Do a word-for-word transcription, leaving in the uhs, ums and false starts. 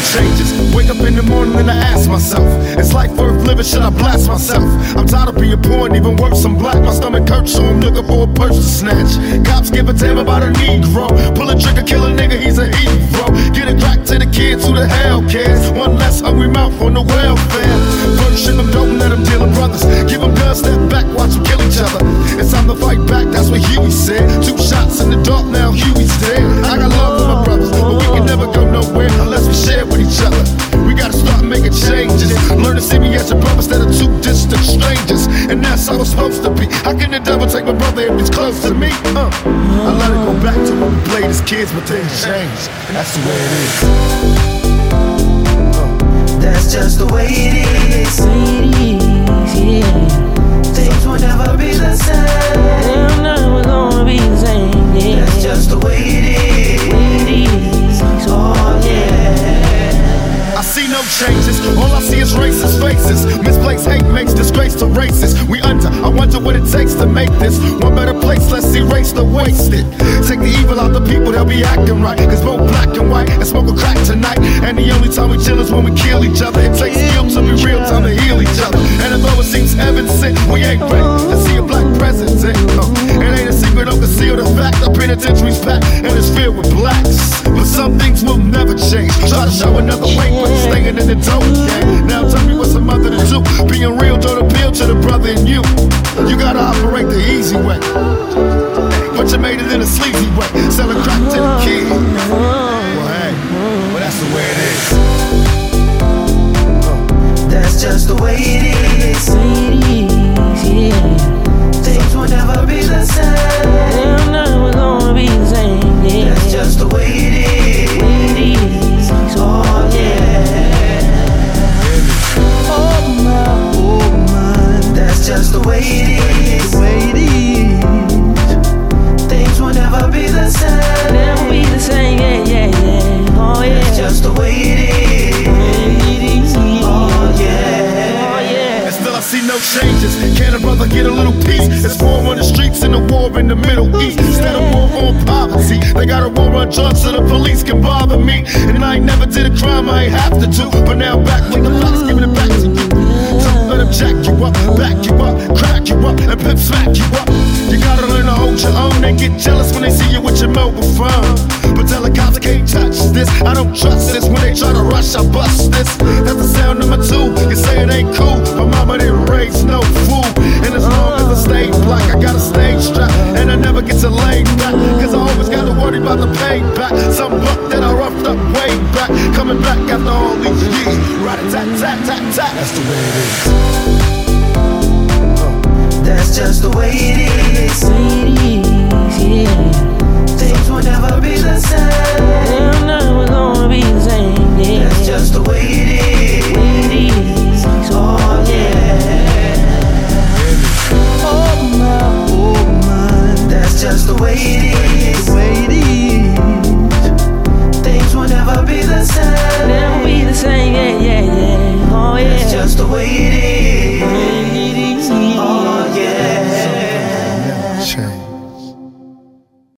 changes. Wake up in the morning and I ask myself, is life worth living? Should I blast myself? I'm tired of being poor and even worse, I'm black. My stomach hurts, so I'm looking for a purse to snatch. Cops give a damn about a Negro. Pull a trigger, kill a nigga, he's a hero. Get it crack to the kids, who the hell cares? One less hungry mouth on the welfare. First ship them, don't let them deal with brothers. Give them guns, step back, watch them kill each other. It's time to fight back, that's what Huey said. Two shots in the dark, now Huey's dead. I got love for my brothers, but we can never go nowhere unless we share with each other. We gotta start making changes. Learn to see me as a brother instead of two distant strangers. And that's how it's supposed to be. How can the devil take my brother if he's close to me? Uh, I let it go back to when we played as kids, but things changed. That's the way it is. Uh. That's just the way it is. Yeah. Things will never be the same. They're never gonna be the same. Yeah. That's just the way it is. It is. Oh yeah. I see no changes, all I see is racist faces. Misplaced hate makes disgrace to races. We under, I wonder what it takes to make this one better place. Let's erase the wasted. Take the evil out the people, they'll be acting right. Cause both black and white and smoke a crack tonight. And the only time we chill is when we kill each other. It takes skill to be real time to heal each other. And although it seems heaven sent, we ain't ready to see a black president. Uh, it ain't a secret, don't conceal the fact. The penitentiary's packed and it's filled with blacks. But some things will never change. Try to show another way, but staying in the dope game. Now tell me what's a mother to do. Being real don't appeal to the brother in you. You gotta operate the easy way, but you made it in a sleazy way. Selling crack to the kid. Well, hey, well that's the way it is. Uh. That's just the way it is. Yeah. Things will never be the same. They're never gonna be the same. Yeah. That's just the way it is. It is. Oh yeah. Oh my, Oh my. That's just the way it is. the way it is. Things will never be the same. Never be the same. Yeah, yeah, yeah. Oh yeah. That's just the way it is. It is. Oh yeah. Oh yeah. And still I see no changes. Can a brother get a little peace? It's war on the streets and a war in the Middle East. Instead of war on poverty, they got a war on drugs so the police can bother me. And I ain't never did a crime I ain't have to do, but now back with the facts, giving it back to you. Some let them jack you up, back you up, crack you up, and pimp smack you up. You gotta learn to hold your own and get jealous when they see you with your mobile phone. But tell the cops I can't touch this, I don't trust this. When they try to rush, I bust this. That's the sound number two. You say it ain't cool, but mama didn't raise no fool. And as long as I stay black, I got a stage strap, and I never get to lay back. Cause I always gotta worry about the payback. Some buck that I roughed up way back, coming back after all these years. Rat-a-tat-tat-tat-tat. That's the way it is. That's just the way it is. It is. Yeah.